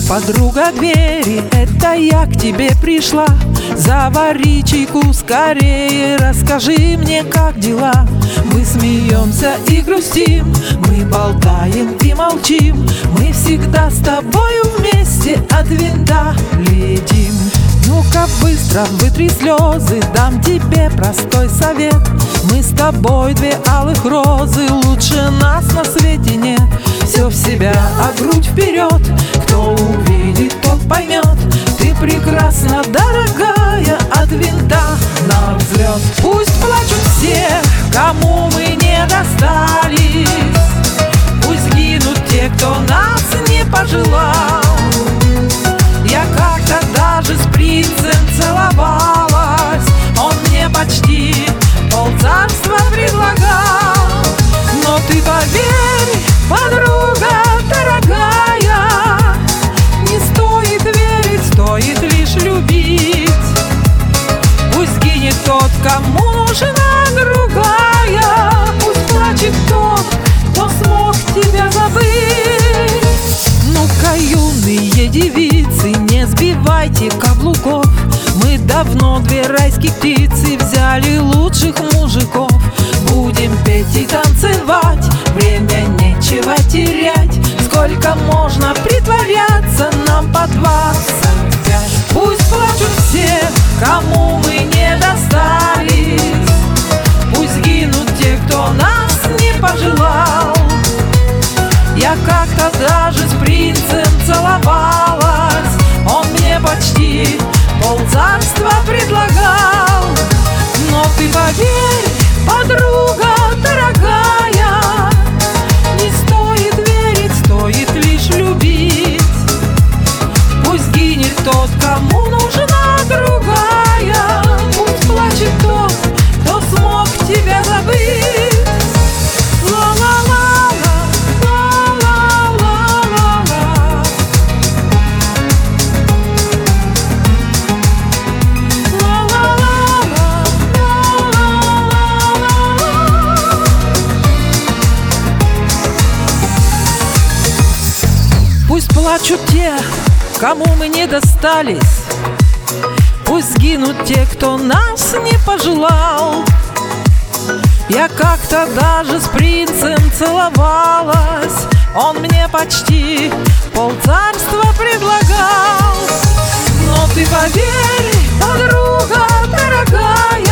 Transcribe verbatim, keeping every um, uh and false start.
Подруга двери, это я к тебе пришла. Завари чайку скорее, расскажи мне, как дела. Мы смеемся и грустим, мы болтаем и молчим. Мы всегда с тобою вместе от винта летим. Ну-ка быстро вытри слезы, дам тебе простой совет. Мы с тобой две алых розы, лучше нас на свете нет. Все в себя, а грудь вперед, кто увидит, тот поймет. Ты прекрасна, дорогая, от винта на взлет. Пусть плачут все, кому мы не достались. Пусть гинут те, кто нас не пожелал. Я как-то даже с принцем целовалась. Он мне почти полцарства предлагал. Но ты поверь, подруга дорогая, не стоит верить, стоит лишь любить. Пусть гинет тот, кому нужна другая. Пусть плачет тот, кто смог тебя забыть. Ну-ка, юные девицы, не сбивайте каблуков. Мы давно две райские птицы взяли лучших мужиков. Будем петь и танцевать, время нечего терять. Сколько можно притворяться, нам по двадцать пять. Пусть плачут все, кому мы не достались. Пусть гинут те, кто нас не пожелал. Я как-то даже с принцем целовалась. Он мне почти полцарства предлагал. Но ты поверь, подруга дорогая, не стоит верить, стоит лишь любить. Пусть гинет тот, кому нужна другая. Пусть плачет тот, кто смог тебя забыть. Пусть плачут те, кому мы не достались. Пусть гинут те, кто нас не пожелал. Я как-то даже с принцем целовалась. Он мне почти полцарства предлагал. Но ты поверь, подруга дорогая,